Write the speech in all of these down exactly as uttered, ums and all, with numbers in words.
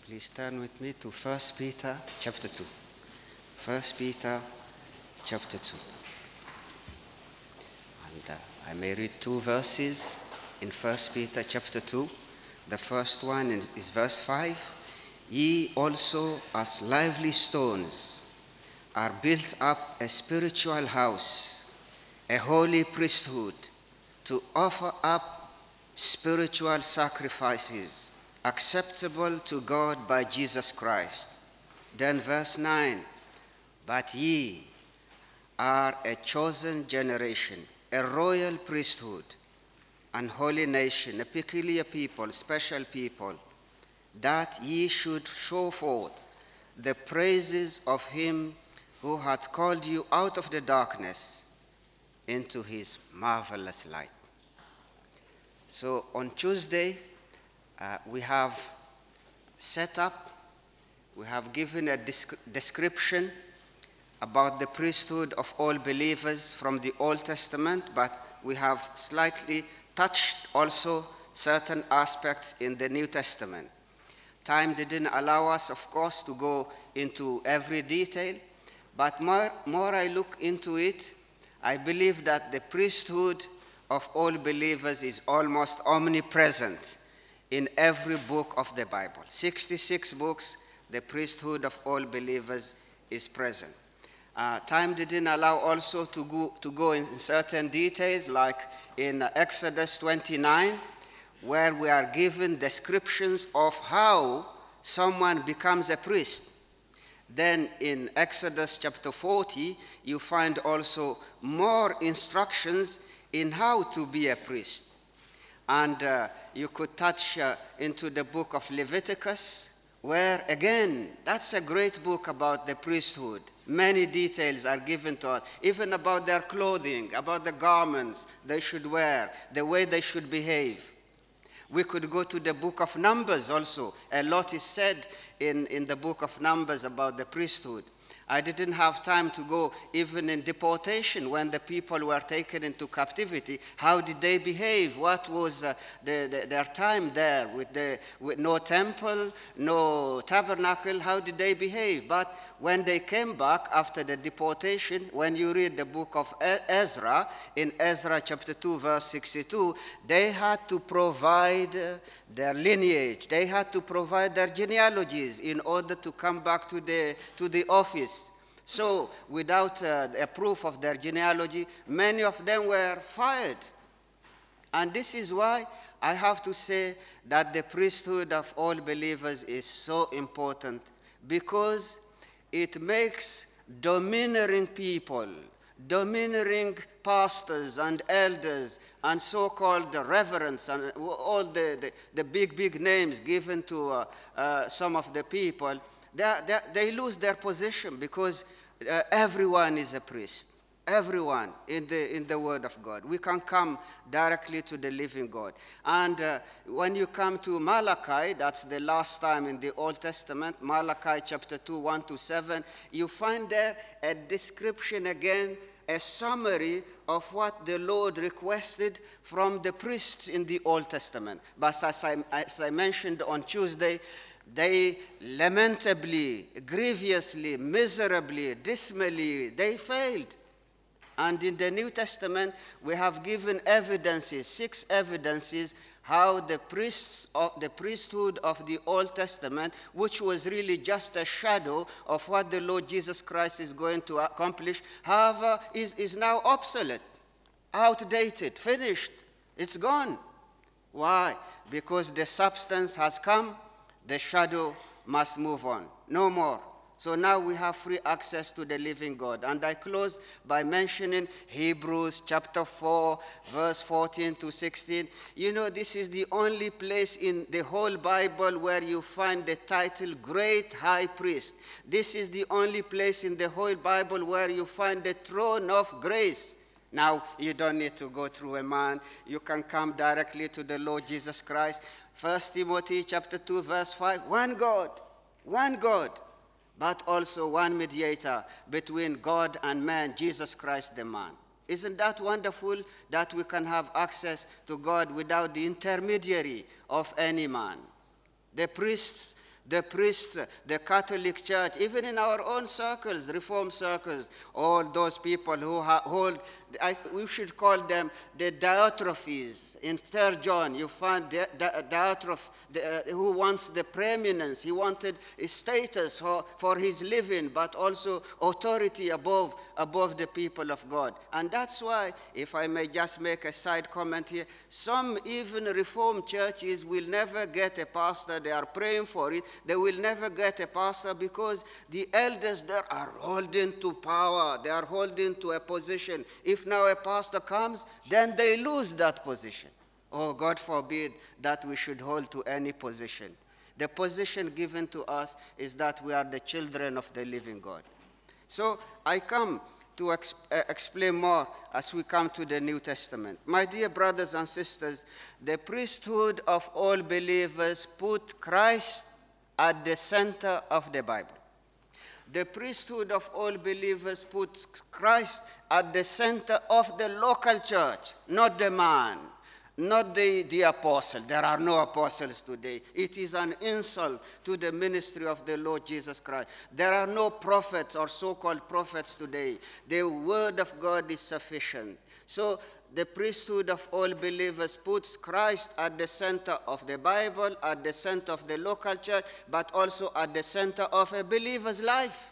Please turn with me to First Peter chapter two. First Peter chapter two. And uh, I may read two verses in First Peter chapter two. The first one is verse five. Ye also, as lively stones, are built up a spiritual house, a holy priesthood, to offer up spiritual sacrifices acceptable to God by Jesus Christ. Then verse nine, but ye are a chosen generation, a royal priesthood, an holy nation, a peculiar people, special people, that ye should show forth the praises of him who hath called you out of the darkness into his marvelous light. So on Tuesday, uh, we have set up, we have given a descri- description about the priesthood of all believers from the Old Testament, but we have slightly touched also certain aspects in the New Testament. Time didn't allow us, of course, to go into every detail, but more, more I look into it, I believe that the priesthood of all believers is almost omnipresent in every book of the Bible. sixty-six books, the priesthood of all believers is present. Uh, time didn't allow also to go, to go in certain details, like in Exodus twenty-nine, where we are given descriptions of how someone becomes a priest. Then in Exodus chapter forty, you find also more instructions in how to be a priest. And uh, you could touch uh, into the book of Leviticus, where again, that's a great book about the priesthood. Many details are given to us, even about their clothing, about the garments they should wear, the way they should behave. We could go to the book of Numbers also. A lot is said in, in the book of Numbers about the priesthood. I didn't have time to go even in deportation when the people were taken into captivity. How did they behave? What was uh, the, the, their time there with, the, with no temple, no tabernacle? How did they behave? But when they came back after the deportation, when you read the book of Ezra, in Ezra chapter two, verse sixty-two, they had to provide uh, their lineage. They had to provide their genealogies in order to come back to the, to the office. So without uh, a proof of their genealogy, many of them were fired. And this is why I have to say that the priesthood of all believers is so important, because it makes domineering people, domineering pastors and elders and so-called reverends and all the, the, the big, big names given to uh, uh, some of the people, they, they, they lose their position because uh, everyone is a priest. Everyone in the, in the Word of God. We can come directly to the living God. And uh, when you come to Malachi, that's the last time in the Old Testament, Malachi chapter two, one to seven, you find there a description again, a summary of what the Lord requested from the priests in the Old Testament. But as I, as I mentioned on Tuesday, they lamentably, grievously, miserably, dismally, they failed. And in the New Testament, we have given evidences, six evidences, how the priests of the priesthood of the Old Testament, which was really just a shadow of what the Lord Jesus Christ is going to accomplish, however, is, is now obsolete, outdated, finished. It's gone. Why? Because the substance has come, the shadow must move on. No more. So now we have free access to the living God. And I close by mentioning Hebrews chapter four, verse fourteen to sixteen. You know, this is the only place in the whole Bible where you find the title Great High Priest. This is the only place in the whole Bible where you find the throne of grace. Now, you don't need to go through a man. You can come directly to the Lord Jesus Christ. First Timothy chapter two, verse five, one God, one God, but also one mediator between God and man, Jesus Christ the man. Isn't that wonderful that we can have access to God without the intermediary of any man? The priests the priests, the Catholic Church, even in our own circles, Reformed circles, all those people who hold, I, we should call them the Diotrephes. In Third John, you find Di Di Diotreph the, uh, who wants the preeminence. He wanted a status for, for his living, but also authority above, above the people of God. And that's why, if I may just make a side comment here, some even Reformed churches will never get a pastor. They are praying for it. They will never get a pastor because the elders there are holding to power. They are holding to a position. If now a pastor comes, then they lose that position. Oh, God forbid that we should hold to any position. The position given to us is that we are the children of the living God. So I come to ex uh, explain more as we come to the New Testament. My dear brothers and sisters, the priesthood of all believers put Christ at the center of the Bible. The priesthood of all believers puts Christ at the center of the local church, not the man, not the, the apostle. There are no apostles today. It is an insult to the ministry of the Lord Jesus Christ. There are no prophets or so-called prophets today. The word of God is sufficient. So the priesthood of all believers puts Christ at the center of the Bible, at the center of the local church, but also at the center of a believer's life.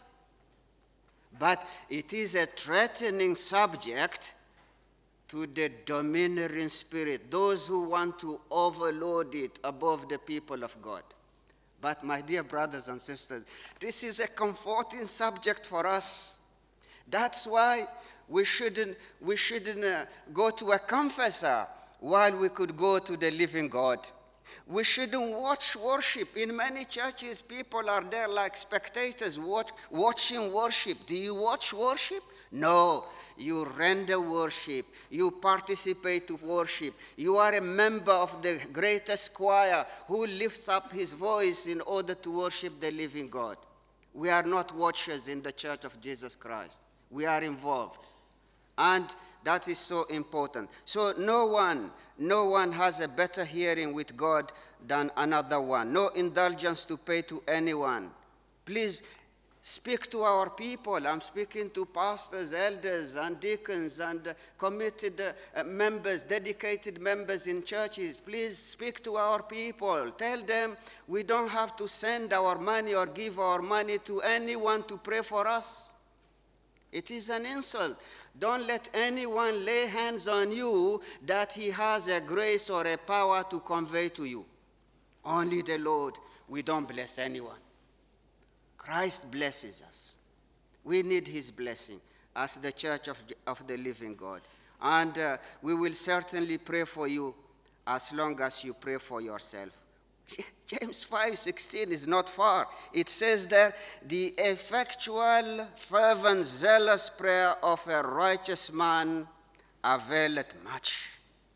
But it is a threatening subject to the domineering spirit, those who want to overload it above the people of God. But my dear brothers and sisters, this is a comforting subject for us. That's why we shouldn't, we shouldn't uh, go to a confessor while we could go to the living God. We shouldn't watch worship. In many churches, people are there like spectators watch, watching worship. Do you watch worship? No. You render worship. You participate to worship. You are a member of the greatest choir who lifts up his voice in order to worship the living God. We are not watchers in the Church of Jesus Christ. We are involved. And that is so important. So no one, no one has a better hearing with God than another one. No indulgence to pay to anyone. Please speak to our people. I'm speaking to pastors, elders, and deacons, and uh, committed uh, members, dedicated members in churches. Please speak to our people. Tell them we don't have to send our money or give our money to anyone to pray for us. It is an insult. Don't let anyone lay hands on you that he has a grace or a power to convey to you. Only the Lord. We don't bless anyone. Christ blesses us. We need his blessing as the church of, of the living God. And uh, we will certainly pray for you as long as you pray for yourself. James five sixteen is not far. It says there, the effectual, fervent, zealous prayer of a righteous man availeth much.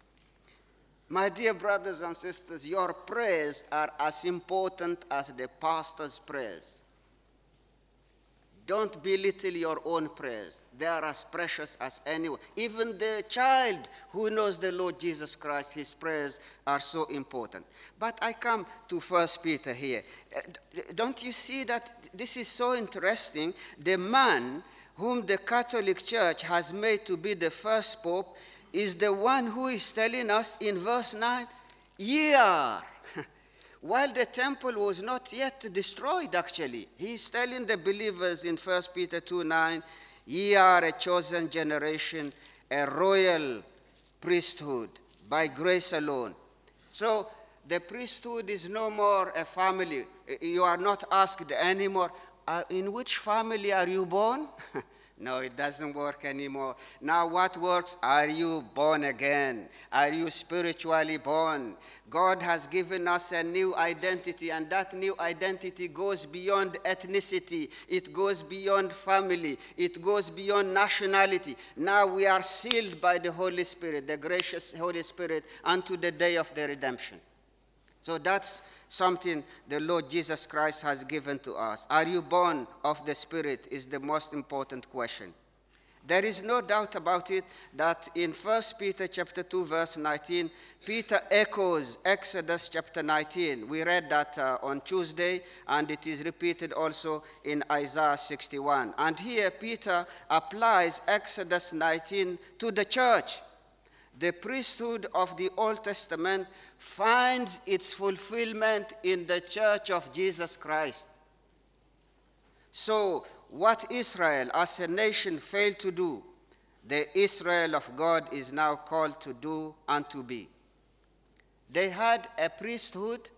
My dear brothers and sisters, your prayers are as important as the pastor's prayers. Don't belittle your own prayers. They are as precious as anyone. Even the child who knows the Lord Jesus Christ, his prayers are so important. But I come to First Peter here. Don't you see that this is so interesting? The man whom the Catholic Church has made to be the first pope is the one who is telling us in verse nine, ye are. While the temple was not yet destroyed, actually. He's telling the believers in First Peter two nine, ye are a chosen generation, a royal priesthood, by grace alone. So the priesthood is no more a family. You are not asked anymore, uh, in which family are you born? No, it doesn't work anymore. Now what works? Are you born again? Are you spiritually born? God has given us a new identity, and that new identity goes beyond ethnicity. It goes beyond family. It goes beyond nationality. Now we are sealed by the Holy Spirit, the gracious Holy Spirit, unto the day of the redemption. So that's something the Lord Jesus Christ has given to us. Are you born of the Spirit is the most important question. There is no doubt about it that in First Peter chapter two, verse nineteen, Peter echoes Exodus chapter nineteen. We read that uh, on Tuesday, and it is repeated also in Isaiah sixty-one. And here Peter applies Exodus nineteen to the church. The priesthood of the Old Testament finds its fulfillment in the church of Jesus Christ. So, what Israel as a nation failed to do, the Israel of God is now called to do and to be. They had a priesthood.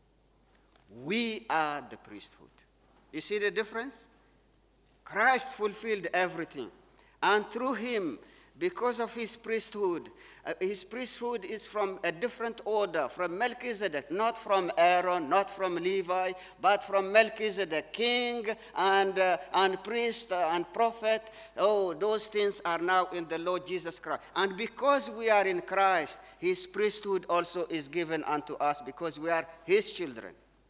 We are the priesthood. You see the difference? Christ fulfilled everything. And through him, because of his priesthood, uh, his priesthood is from a different order, from Melchizedek, not from Aaron, not from Levi, but from Melchizedek, king and, uh, and priest uh, and prophet. Oh, those things are now in the Lord Jesus Christ. And because we are in Christ, his priesthood also is given unto us because we are his children.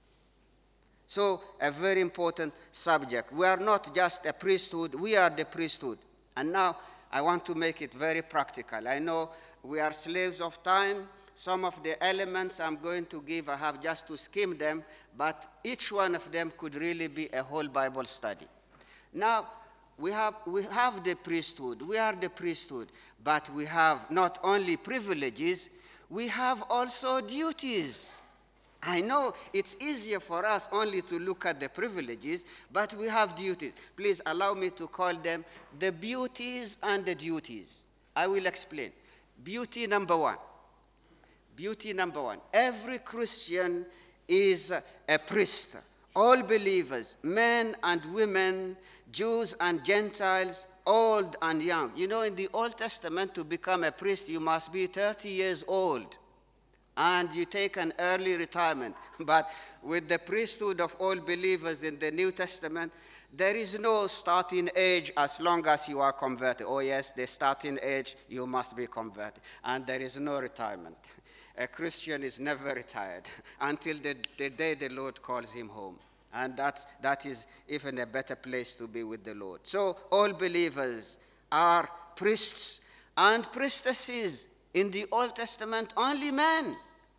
So, a very important subject. We are not just a priesthood, we are the priesthood. And now, I want to make it very practical. I know we are slaves of time. Some of the elements I'm going to give, I have just to skim them, but each one of them could really be a whole Bible study. Now, we have, we have the priesthood. We are the priesthood, but we have not only privileges, we have also duties. I know it's easier for us only to look at the privileges, but we have duties. Please allow me to call them the beauties and the duties. I will explain. Beauty number one. Beauty number one. Every Christian is a priest. All believers, men and women, Jews and Gentiles, old and young. You know, in the Old Testament, to become a priest, you must be thirty years old. And you take an early retirement. But with the priesthood of all believers in the New Testament, there is no starting age as long as you are converted. Oh yes, the starting age, you must be converted. And there is no retirement. A Christian is never retired until the, the day the Lord calls him home. And that's, that is even a better place to be with the Lord. So all believers are priests and priestesses. In the Old Testament, only men.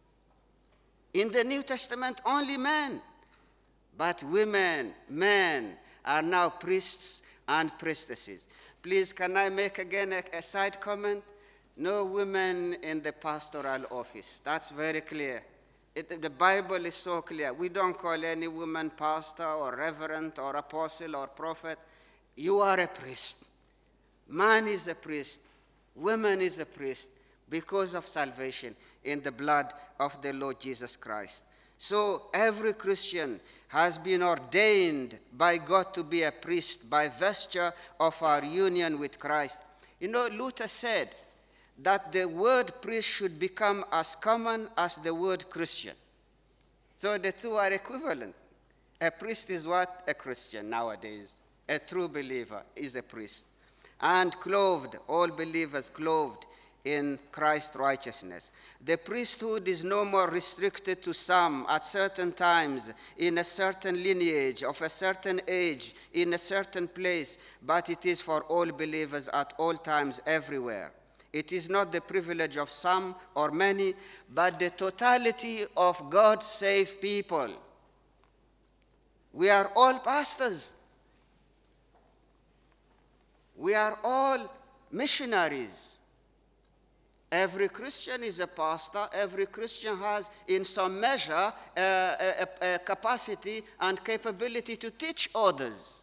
In the New Testament, only men. But women, men are now priests and priestesses. Please, can I make again a, a side comment? No women in the pastoral office. That's very clear. It, the Bible is so clear. We don't call any woman pastor or reverend or apostle or prophet. You are a priest. Man is a priest. Woman is a priest. Because of salvation in the blood of the Lord Jesus Christ. So every Christian has been ordained by God to be a priest by virtue of our union with Christ. You know, Luther said that the word priest should become as common as the word Christian. So the two are equivalent. A priest is what? A Christian nowadays. A true believer is a priest. And clothed, all believers clothed in Christ's righteousness. The priesthood is no more restricted to some at certain times, in a certain lineage, of a certain age, in a certain place, but it is for all believers at all times, everywhere. It is not the privilege of some or many, but the totality of God's saved people. We are all pastors. We are all missionaries. Every Christian is a pastor. Every Christian has, in some measure, uh, a, a, a capacity and capability to teach others.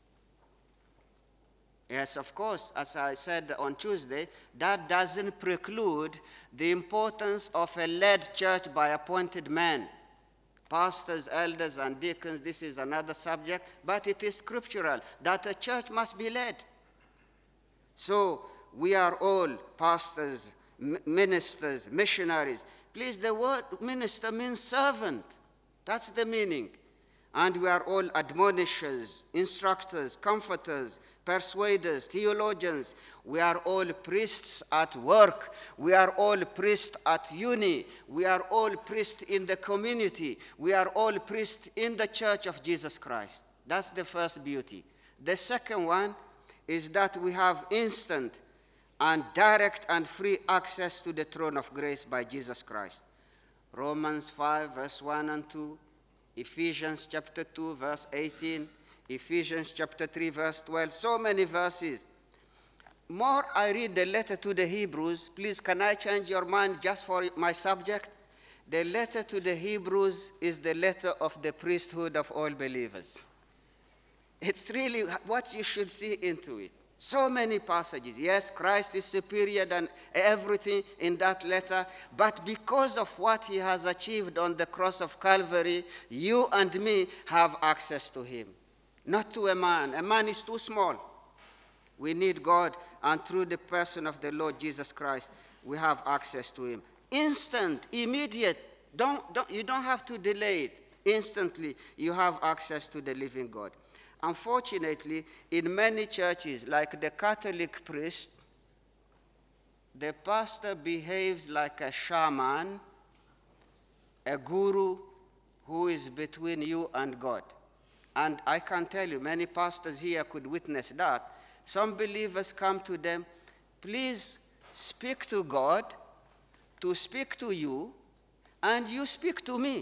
Yes, of course, as I said on Tuesday, that doesn't preclude the importance of a led church by appointed men. Pastors, elders, and deacons, this is another subject, but it is scriptural that a church must be led. So we are all pastors, ministers, missionaries. Please, the word minister means servant. That's the meaning. And we are all admonishers, instructors, comforters, persuaders, theologians. We are all priests at work. We are all priests at uni. We are all priests in the community. We are all priests in the church of Jesus Christ. That's the first beauty. The second one is that we have instant and direct and free access to the throne of grace by Jesus Christ. Romans five, verse one and two, Ephesians chapter two, verse eighteen, Ephesians chapter three, verse twelve, so many verses. More I read the letter to the Hebrews, please can I change your mind just for my subject? The letter to the Hebrews is the letter of the priesthood of all believers. It's really what you should see into it. So many passages. Yes, Christ is superior than everything in that letter, but because of what he has achieved on the cross of Calvary, you and me have access to him. Not to a man. A man is too small. We need God, and through the person of the Lord Jesus Christ, we have access to him. Instant, immediate. Don't, don't, you don't have to delay it. Instantly, you have access to the living God. Unfortunately, in many churches, like the Catholic priest, the pastor behaves like a shaman, a guru who is between you and God. And I can tell you, many pastors here could witness that. Some believers come to them, please speak to God, to speak to you, and you speak to me.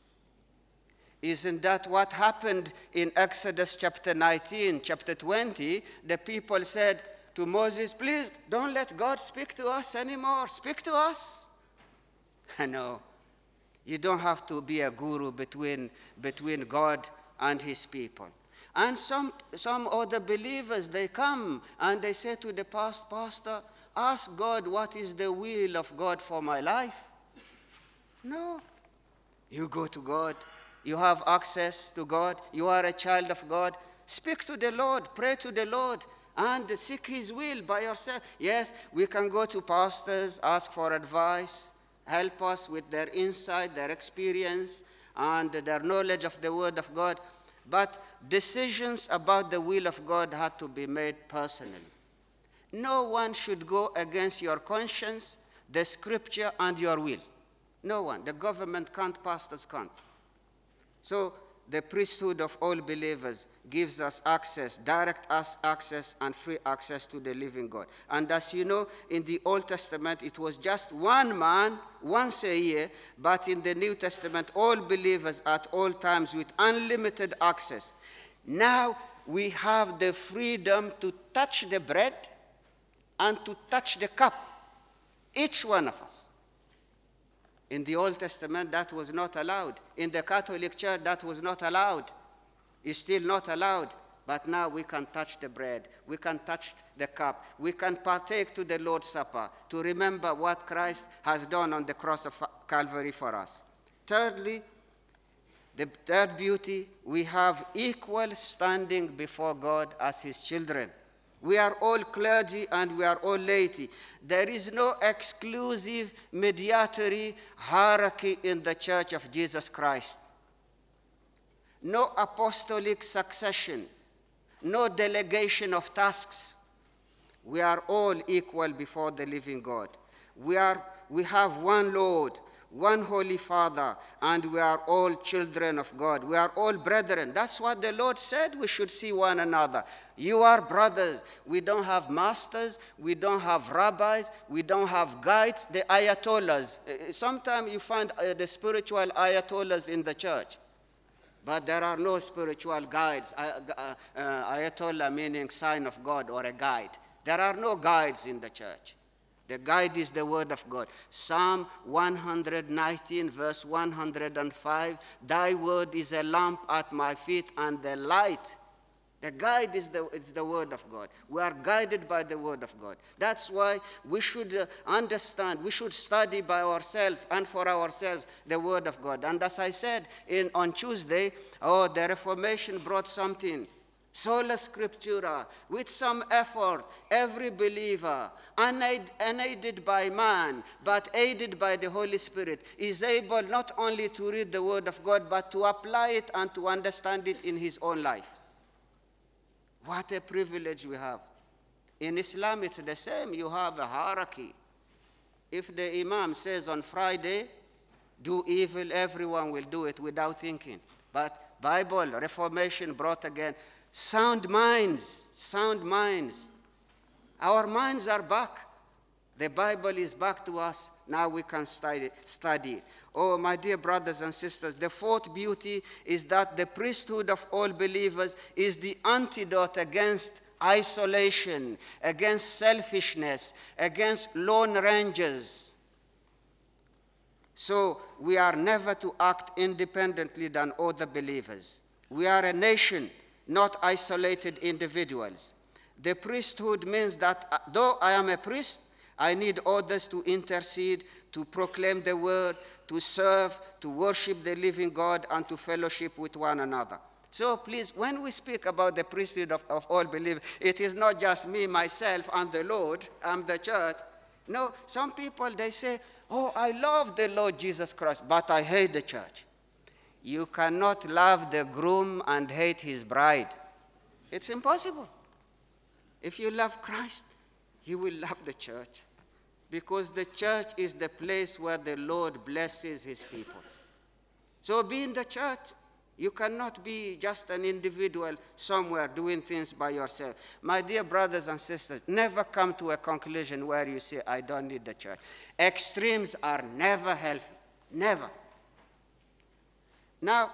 Isn't that what happened in Exodus chapter nineteen, chapter twenty? The people said to Moses, please don't let God speak to us anymore. Speak to us. No, you don't have to be a guru between, between God and his people. And some, some other believers, they come and they say to the past pastor, ask God what is the will of God for my life. No. You go to God. You have access to God. You are a child of God. Speak to the Lord. Pray to the Lord. And seek his will by yourself. Yes, we can go to pastors, ask for advice, help us with their insight, their experience, and their knowledge of the Word of God. But decisions about the will of God had to be made personally. No one should go against your conscience, the scripture, and your will. No one. The government can't, pastors can't. So the priesthood of all believers gives us access, direct us access, and free access to the living God. And as you know, in the Old Testament, it was just one man, once a year, but in the New Testament, all believers at all times with unlimited access. Now we have the freedom to touch the bread and to touch the cup, each one of us. In the Old Testament, that was not allowed. In the Catholic Church, that was not allowed. It's still not allowed. But now we can touch the bread. We can touch the cup. We can partake to the Lord's Supper to remember what Christ has done on the cross of Calvary for us. Thirdly, the third beauty, we have equal standing before God as his children. We are all clergy and we are all laity. There is no exclusive mediatory hierarchy in the Church of Jesus Christ. No apostolic succession. No delegation of tasks. We are all equal before the living God. We, are, we have one Lord, one Holy Father, and we are all children of God. We are all brethren. That's what the Lord said we should see one another. You are brothers. We don't have masters. We don't have rabbis. We don't have guides. The ayatollahs. Sometimes you find uh, the spiritual ayatollahs in the church. But there are no spiritual guides. Uh, uh, uh, ayatollah meaning sign of God or a guide. There are no guides in the church. The guide is the Word of God. Psalm one hundred nineteen, verse one hundred five, thy word is a lamp at my feet and the light. The guide is the, is the Word of God. We are guided by the Word of God. That's why we should uh, understand, we should study by ourselves and for ourselves the Word of God. And as I said in, on Tuesday, oh, the Reformation brought something. Sola Scriptura, with some effort, every believer, unaided, unaided by man, but aided by the Holy Spirit, is able not only to read the Word of God, but to apply it and to understand it in his own life. What a privilege we have. In Islam, it's the same. You have a hierarchy. If the Imam says on Friday, do evil, everyone will do it without thinking. But Bible, Reformation brought again sound minds, sound minds. Our minds are back. The Bible is back to us. Now we can study, study it. Oh, my dear brothers and sisters, the fourth beauty is that the priesthood of all believers is the antidote against isolation, against selfishness, against lone rangers. So we are never to act independently than other believers. We are a nation, not isolated individuals. The priesthood means that uh, though I am a priest, I need others to intercede, to proclaim the word, to serve, to worship the living God, and to fellowship with one another. So please, when we speak about the priesthood of, of all believers, it is not just me, myself, and the Lord, I'm the church. No, some people, they say, oh, I love the Lord Jesus Christ, but I hate the church. You cannot love the groom and hate his bride. It's impossible. If you love Christ, you will love the church, because the church is the place where the Lord blesses his people. So be in the church. You cannot be just an individual somewhere doing things by yourself. My dear brothers and sisters, never come to a conclusion where you say, I don't need the church. Extremes are never healthy, never. Now,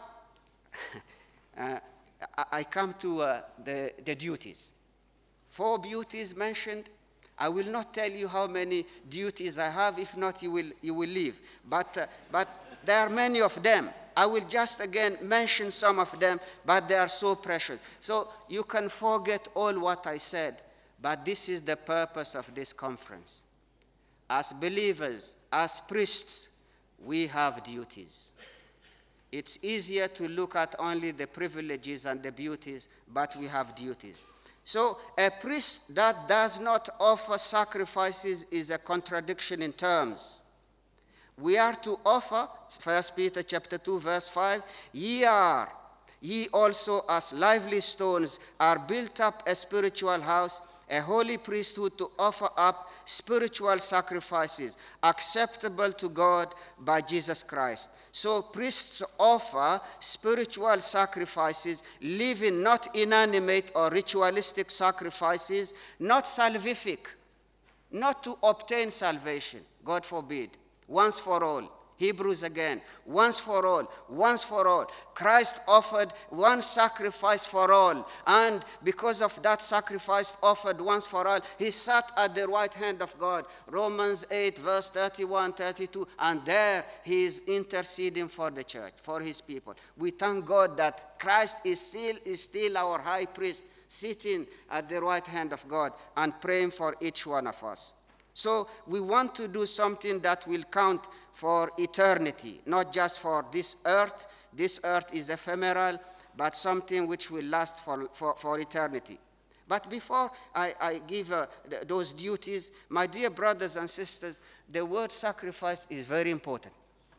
uh, I come to uh, the, the duties. Four duties mentioned. I will not tell you how many duties I have. If not, you will, you will leave. But, uh, but there are many of them. I will just again mention some of them, but they are so precious. So you can forget all what I said, but this is the purpose of this conference. As believers, as priests, we have duties. It's easier to look at only the privileges and the beauties, but we have duties. So a priest that does not offer sacrifices is a contradiction in terms. We are to offer, First Peter chapter two, verse five, ye are, ye also as lively stones are built up a spiritual house, a holy priesthood to offer up spiritual sacrifices acceptable to God by Jesus Christ. So priests offer spiritual sacrifices, living not inanimate or ritualistic sacrifices, not salvific, not to obtain salvation, God forbid. Once for all. Hebrews again. Once for all. Once for all. Christ offered one sacrifice for all. And because of that sacrifice offered once for all, he sat at the right hand of God. Romans eight, verse thirty-one, thirty-two. And there he is interceding for the church, for his people. We thank God that Christ is still, is still our high priest, sitting at the right hand of God and praying for each one of us. So we want to do something that will count for eternity, not just for this earth. This earth is ephemeral, but something which will last for, for, for eternity. But before I, I give uh, th those duties, my dear brothers and sisters, the word sacrifice is very important.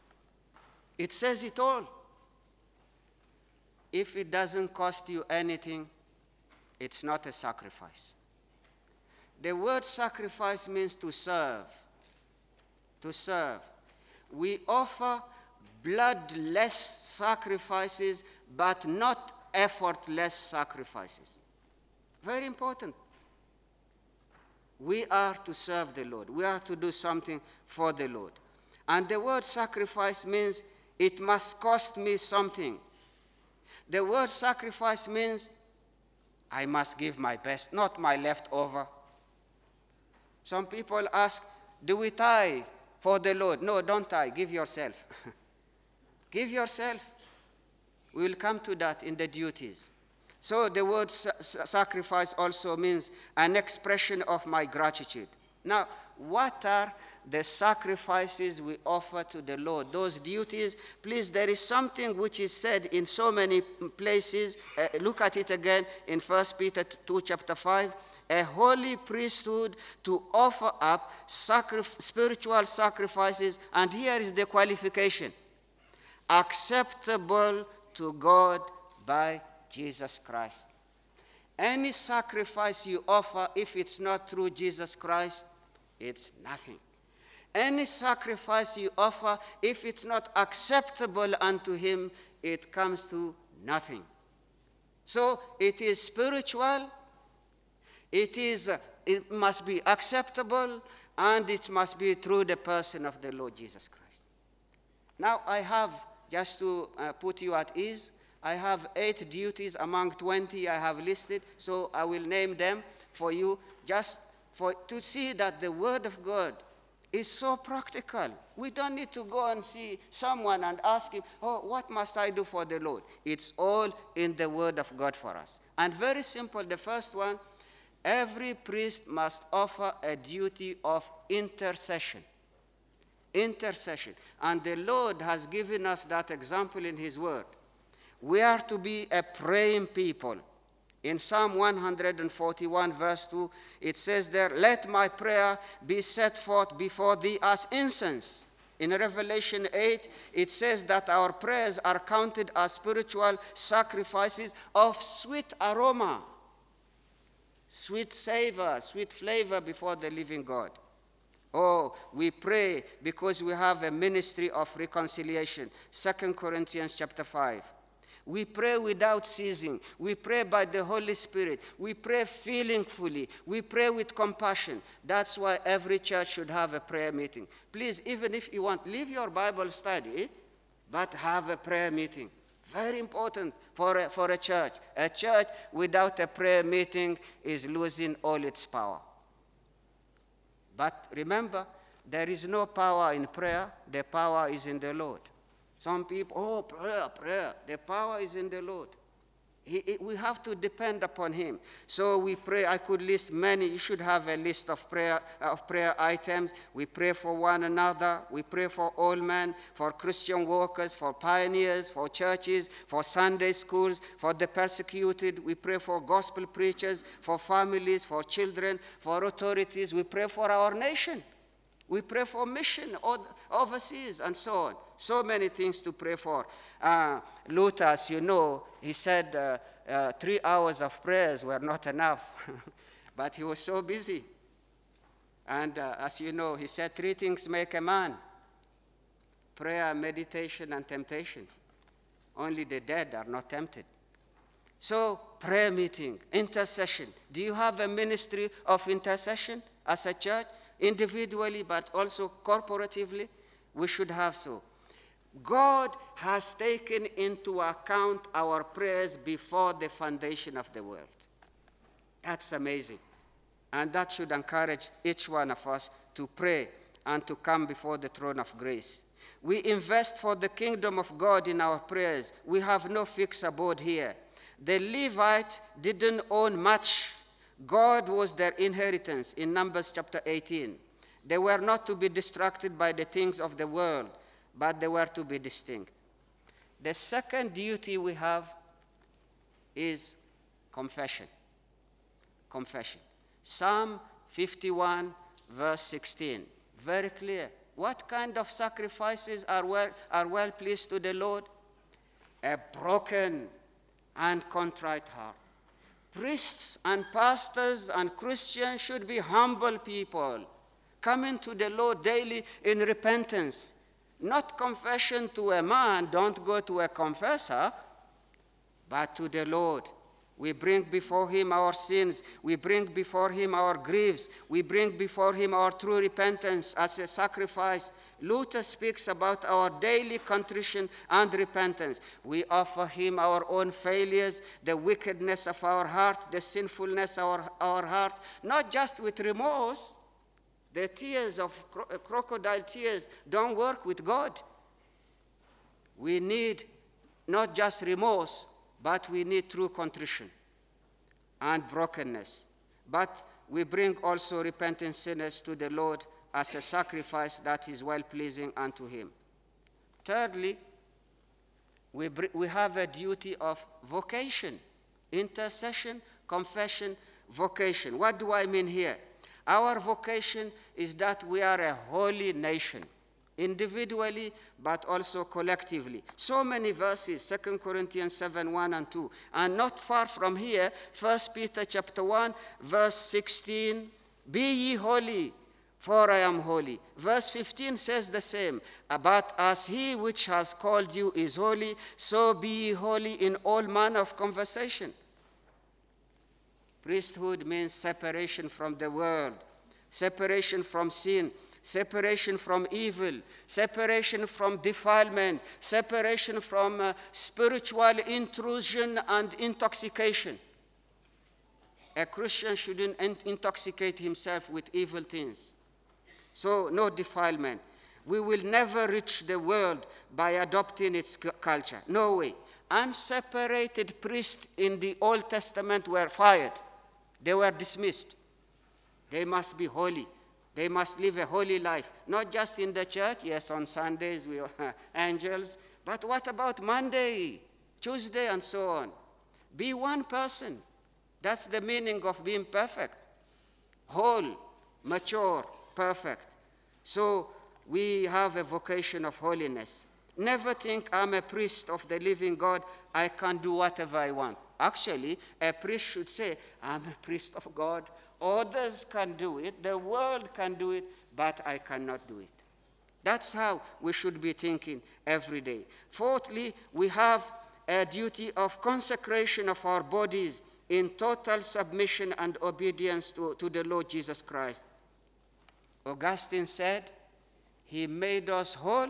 It says it all. If it doesn't cost you anything, it's not a sacrifice. The word sacrifice means to serve. To serve. We offer bloodless sacrifices, but not effortless sacrifices. Very important. We are to serve the Lord. We are to do something for the Lord. And the word sacrifice means it must cost me something. The word sacrifice means I must give my best, not my leftover. Some people ask, do we tithe for the Lord? No, don't tithe. Give yourself. Give yourself. We will come to that in the duties. So the word sa sacrifice also means an expression of my gratitude. Now, what are the sacrifices we offer to the Lord? Those duties, please, there is something which is said in so many places. Uh, look at it again in First Peter two, chapter five. A holy priesthood to offer up sacrif spiritual sacrifices, and here is the qualification: acceptable to God by Jesus Christ. Any sacrifice you offer, if it's not through Jesus Christ, it's nothing. Any sacrifice you offer, if it's not acceptable unto him, it comes to nothing. So it is spiritual, it, is, uh, it must be acceptable, and it must be through the person of the Lord Jesus Christ. Now I have, just to uh, put you at ease, I have eight duties among twenty I have listed, so I will name them for you just for, to see that the Word of God is so practical. We don't need to go and see someone and ask him, oh, what must I do for the Lord? It's all in the Word of God for us. And very simple, the first one, every priest must offer a duty of intercession. Intercession. And the Lord has given us that example in His Word. We are to be a praying people. In Psalm one forty-one, verse two, it says there, let my prayer be set forth before thee as incense. In Revelation eight, it says that our prayers are counted as spiritual sacrifices of sweet aroma, sweet savor, sweet flavor before the living God. Oh, we pray because we have a ministry of reconciliation. Second Corinthians chapter five. We pray without ceasing. We pray by the Holy Spirit. We pray feelingfully. We pray with compassion. That's why every church should have a prayer meeting. Please, even if you want, leave your Bible study, but have a prayer meeting. Very important for a, for a church. A church without a prayer meeting is losing all its power. But remember, there is no power in prayer. The power is in the Lord. Some people, oh, prayer, prayer. The power is in the Lord. He, he, we have to depend upon Him. So we pray. I could list many. You should have a list of prayer, of prayer items. We pray for one another. We pray for all men, for Christian workers, for pioneers, for churches, for Sunday schools, for the persecuted. We pray for gospel preachers, for families, for children, for authorities. We pray for our nation. We pray for mission overseas and so on. So many things to pray for. Uh, Luther, as you know, he said uh, uh, three hours of prayers were not enough. But he was so busy. And uh, as you know, he said three things make a man: prayer, meditation, and temptation. Only the dead are not tempted. So, prayer meeting, intercession. Do you have a ministry of intercession as a church? Individually, but also corporatively, we should have so. God has taken into account our prayers before the foundation of the world. That's amazing. And that should encourage each one of us to pray and to come before the throne of grace. We invest for the kingdom of God in our prayers. We have no fixed abode here. The Levite didn't own much. God was their inheritance in Numbers chapter eighteen. They were not to be distracted by the things of the world, but they were to be distinct. The second duty we have is confession. Confession. Psalm fifty-one, verse sixteen. Very clear. What kind of sacrifices are well, are well pleased to the Lord? A broken and contrite heart. Priests and pastors and Christians should be humble people, coming to the Lord daily in repentance. Not confession to a man, don't go to a confessor, but to the Lord. We bring before Him our sins. We bring before Him our griefs. We bring before Him our true repentance as a sacrifice. Luther speaks about our daily contrition and repentance. We offer Him our own failures, the wickedness of our heart, the sinfulness of our, our heart, not just with remorse. The tears of cro- crocodile tears don't work with God. We need not just remorse, but we need true contrition and brokenness. But we bring also repentant sinners to the Lord as a sacrifice that is well-pleasing unto Him. Thirdly, we, br- we have a duty of vocation, intercession, confession, vocation. What do I mean here? Our vocation is that we are a holy nation, individually, but also collectively. So many verses, Second Corinthians seven, one and two. And not far from here, First Peter chapter one, verse sixteen, be ye holy, for I am holy. Verse fifteen says the same. But as he which has called you is holy, so be ye holy in all manner of conversation. Priesthood means separation from the world, separation from sin, separation from evil, separation from defilement, separation from uh, spiritual intrusion and intoxication. A Christian shouldn't intoxicate himself with evil things. So no defilement. We will never reach the world by adopting its culture. No way. Unseparated priests in the Old Testament were fired. They were dismissed. They must be holy. They must live a holy life. Not just in the church. Yes, on Sundays we are angels. But what about Monday, Tuesday, and so on? Be one person. That's the meaning of being perfect. Whole, mature, perfect. So we have a vocation of holiness. Never think I'm a priest of the living God, I can do whatever I want. Actually, a priest should say, I'm a priest of God. Others can do it, the world can do it, but I cannot do it. That's how we should be thinking every day. Fourthly, we have a duty of consecration of our bodies in total submission and obedience to, to the Lord Jesus Christ. Augustine said, he made us whole,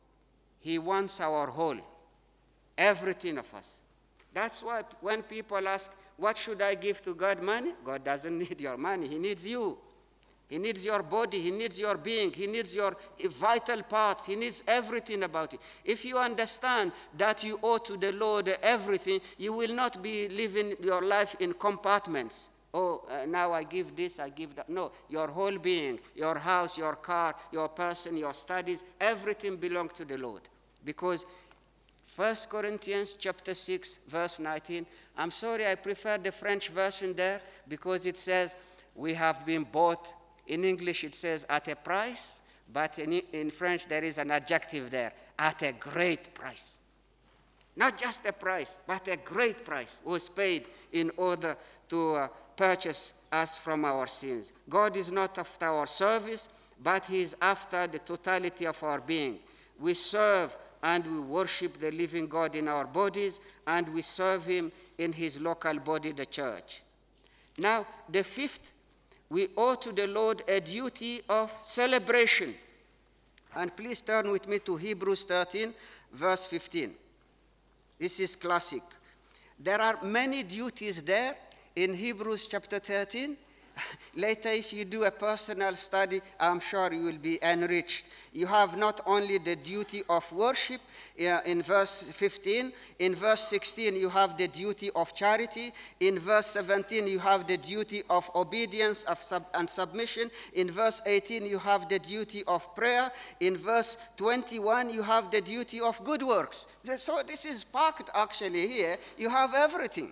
he wants our whole, everything of us. That's why when people ask, what should I give to God? Money? God doesn't need your money, he needs you. He needs your body, he needs your being, he needs your vital parts, he needs everything about it. If you understand that you owe to the Lord everything, you will not be living your life in compartments. Oh, uh, now I give this, I give that. No, your whole being, your house, your car, your person, your studies, everything belongs to the Lord. Because First Corinthians chapter six, verse nineteen, I'm sorry, I prefer the French version there because it says, we have been bought. In English it says at a price, but in, in French there is an adjective there, at a great price. Not just a price, but a great price was paid in order to uh, purchase us from our sins. God is not after our service, but he is after the totality of our being. We serve and we worship the living God in our bodies, and we serve him in his local body, the church. Now, the fifth, we owe to the Lord a duty of celebration. And please turn with me to Hebrews thirteen, verse fifteen. This is classic. There are many duties there in Hebrews chapter thirteen. Later, if you do a personal study, I'm sure you will be enriched. You have not only the duty of worship uh, in verse fifteen, in verse sixteen you have the duty of charity, in verse seventeen you have the duty of obedience of sub and submission, in verse eighteen you have the duty of prayer, in verse twenty-one you have the duty of good works. So this is packed actually here. You have everything.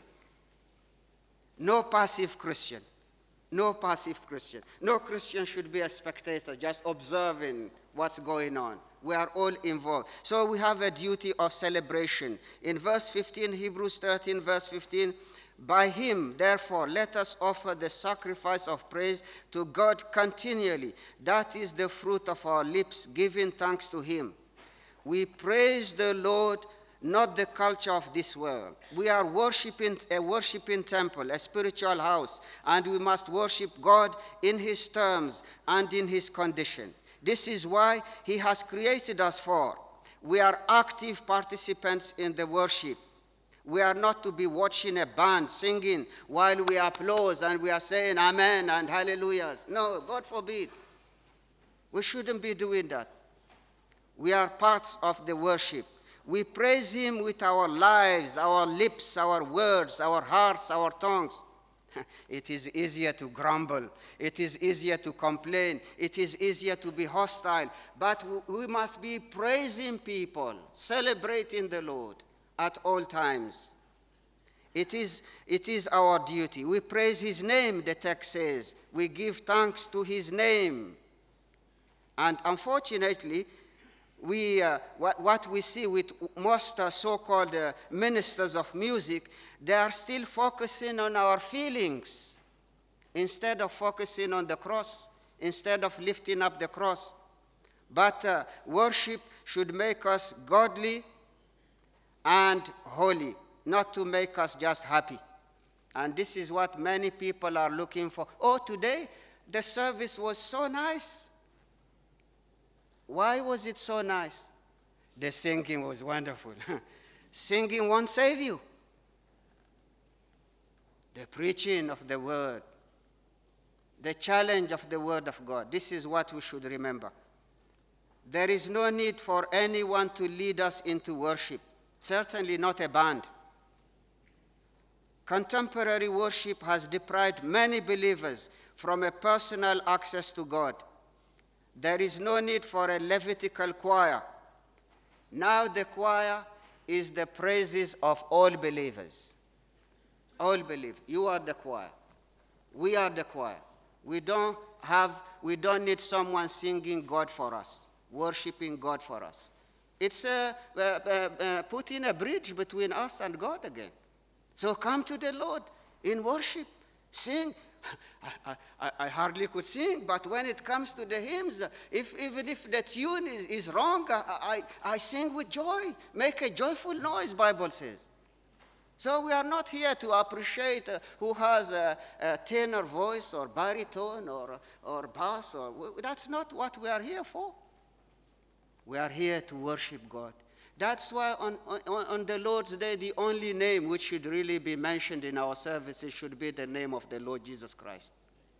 No passive Christian. No passive Christian. No Christian should be a spectator, just observing what's going on. We are all involved. So we have a duty of celebration. In verse fifteen, Hebrews thirteen, verse fifteen, by him, therefore, let us offer the sacrifice of praise to God continually. That is the fruit of our lips, giving thanks to him. We praise the Lord, not the culture of this world. We are worshiping a worshiping temple, a spiritual house, and we must worship God in his terms and in his condition. This is why he has created us for. We are active participants in the worship. We are not to be watching a band singing while we applaud and we are saying amen and hallelujahs. No, God forbid. We shouldn't be doing that. We are parts of the worship. We praise him with our lives, our lips, our words, our hearts, our tongues. It is easier to grumble. It is easier to complain. It is easier to be hostile. But we must be praising people, celebrating the Lord at all times. It is, it is our duty. We praise his name, the text says. We give thanks to his name. And unfortunately, We, uh, what, what we see with most uh, so-called uh, ministers of music, they are still focusing on our feelings instead of focusing on the cross, instead of lifting up the cross. But uh, worship should make us godly and holy, not to make us just happy. And this is what many people are looking for. Oh, today the service was so nice. Why was it so nice? The singing was wonderful. Singing won't save you. The preaching of the word, the challenge of the word of God, this is what we should remember. There is no need for anyone to lead us into worship, certainly not a band. Contemporary worship has deprived many believers from a personal access to God. There is no need for a Levitical choir. Now the choir is the praises of all believers. All believe. You are the choir. We are the choir. We don't have, we don't need someone singing God for us, worshiping God for us. It's uh, uh, uh, uh, putting a bridge between us and God again. So come to the Lord in worship. Sing. I, I, I hardly could sing, but when it comes to the hymns, if, even if the tune is, is wrong, I, I, I sing with joy. Make a joyful noise, Bible says. So we are not here to appreciate uh, who has a, a tenor voice or baritone or, or bass. Or, that's not what we are here for. We are here to worship God. That's why on, on, on the Lord's Day, the only name which should really be mentioned in our services should be the name of the Lord Jesus Christ.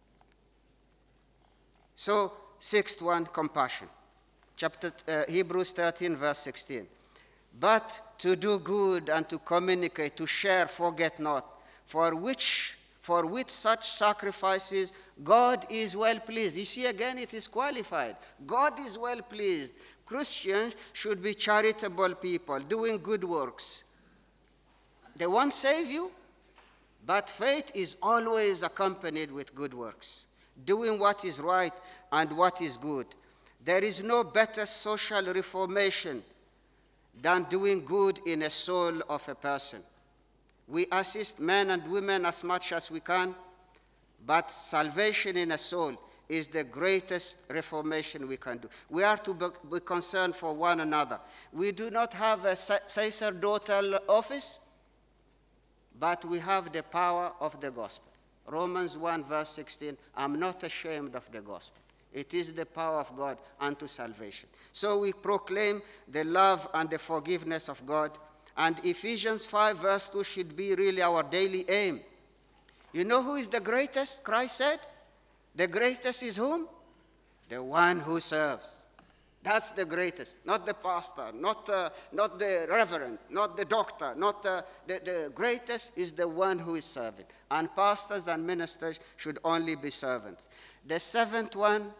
So, sixth one, compassion. Chapter uh, Hebrews thirteen, verse sixteen. But to do good and to communicate, to share, forget not, for which, for with such sacrifices God is well pleased. You see, again, it is qualified. God is well pleased. Christians should be charitable people, doing good works. They won't save you, but faith is always accompanied with good works, doing what is right and what is good. There is no better social reformation than doing good in a soul of a person. We assist men and women as much as we can, but salvation in a soul is the greatest reformation we can do. We are to be concerned for one another. We do not have a sacerdotal office, but we have the power of the gospel. Romans one, verse sixteen, I'm not ashamed of the gospel. It is the power of God unto salvation. So we proclaim the love and the forgiveness of God. And Ephesians five, verse two should be really our daily aim. You know who is the greatest? Christ said, the greatest is whom? The one who serves. That's the greatest. Not the pastor, not, uh, not the reverend, not the doctor. Not uh, the, the greatest is the one who is serving. And pastors and ministers should only be servants. The seventh one,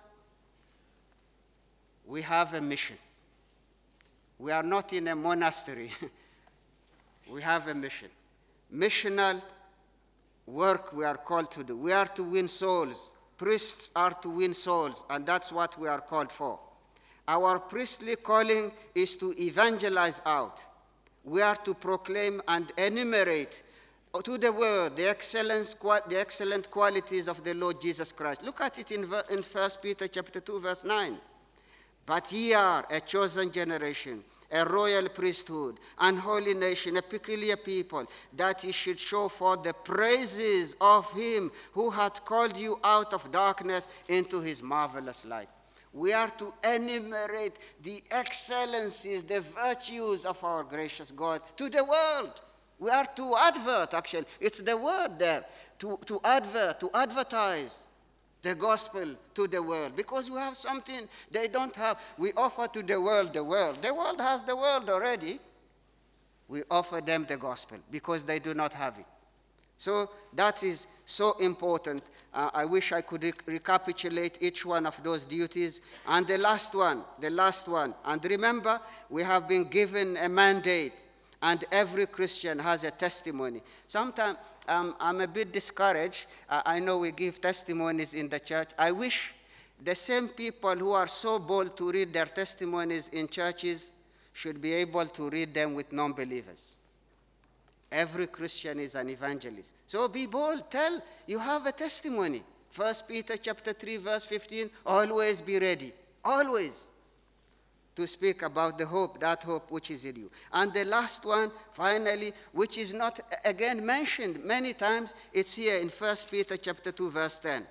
we have a mission. We are not in a monastery. We have a mission. Missional work we are called to do. We are to win souls. Priests are to win souls, and that's what we are called for. Our priestly calling is to evangelize out. We are to proclaim and enumerate to the world the, excellence, the excellent qualities of the Lord Jesus Christ. Look at it in, in First Peter chapter two, verse nine. But ye are a chosen generation, a royal priesthood, an holy nation, a peculiar people, that ye should show forth the praises of him who hath called you out of darkness into his marvelous light. We are to enumerate the excellencies, the virtues of our gracious God to the world. We are to advert, actually. It's the word there, to, to advert, to advertise the gospel to the world, because we have something they don't have. We offer to the world the world. The world has the world already. We offer them the gospel because they do not have it. So that is so important. Uh, I wish I could re recapitulate each one of those duties. And the last one, the last one. And remember, we have been given a mandate, and every Christian has a testimony. Sometimes um, I'm a bit discouraged. Uh, I know we give testimonies in the church. I wish the same people who are so bold to read their testimonies in churches should be able to read them with non-believers. Every Christian is an evangelist. So be bold. Tell, you have a testimony. First Peter chapter three, verse fifteen, always be ready, always, to speak about the hope, that hope which is in you. And the last one, finally, which is not, again, mentioned many times, it's here in First Peter chapter two, verse ten,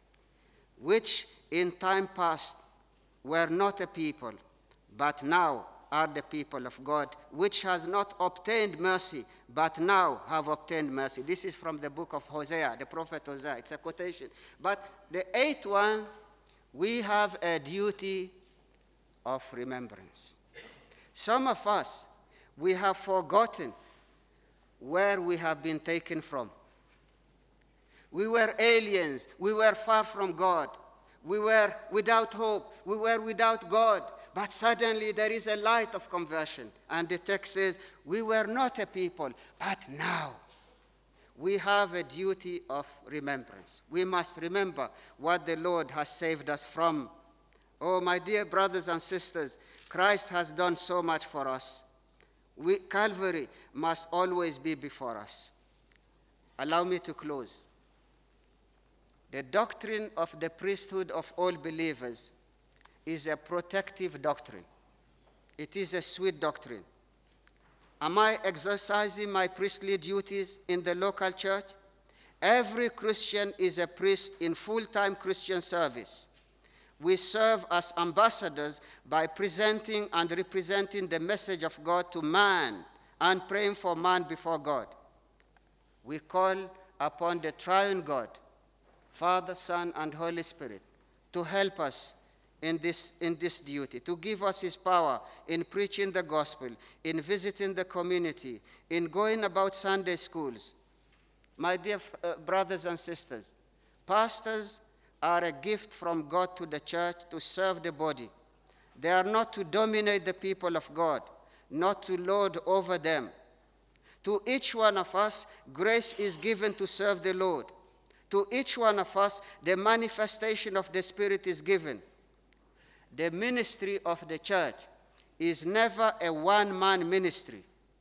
which in time past were not a people, but now are the people of God, which has not obtained mercy, but now have obtained mercy. This is from the book of Hosea, the prophet Hosea. It's a quotation. But the eighth one, we have a duty of remembrance. Some of us, we have forgotten where we have been taken from. We were aliens. We were far from God. We were without hope. We were without God. But suddenly there is a light of conversion. And the text says, we were not a people, but now we have a duty of remembrance. We must remember what the Lord has saved us from. Oh, my dear brothers and sisters, Christ has done so much for us. We, Calvary must always be before us. Allow me to close. The doctrine of the priesthood of all believers is a protective doctrine. It is a sweet doctrine. Am I exercising my priestly duties in the local church? Every Christian is a priest in full-time Christian service. We serve as ambassadors by presenting and representing the message of God to man and praying for man before God. We call upon the triune God, Father, Son, and Holy Spirit, to help us in this, in this duty, to give us his power in preaching the gospel, in visiting the community, in going about Sunday schools. My dear uh, brothers and sisters, pastors are a gift from God to the church to serve the body. They are not to dominate the people of God, not to lord over them. To each one of us, grace is given to serve the Lord. To each one of us, the manifestation of the Spirit is given. The ministry of the church is never a one-man ministry.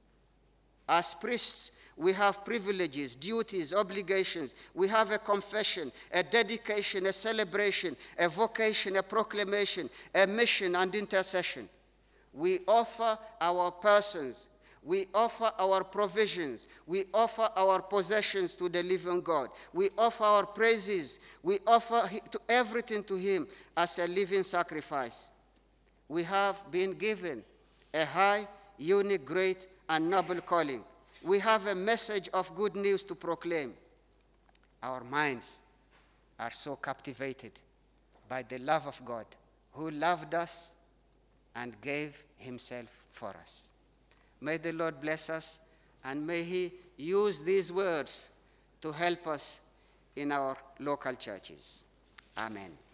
As priests, we have privileges, duties, obligations. We have a confession, a dedication, a celebration, a vocation, a proclamation, a mission, and intercession. We offer our persons. We offer our provisions. We offer our possessions to the living God. We offer our praises. We offer to everything to him as a living sacrifice. We have been given a high, unique, great, and noble calling. We have a message of good news to proclaim. Our minds are so captivated by the love of God, who loved us and gave himself for us. May the Lord bless us, and may he use these words to help us in our local churches. Amen.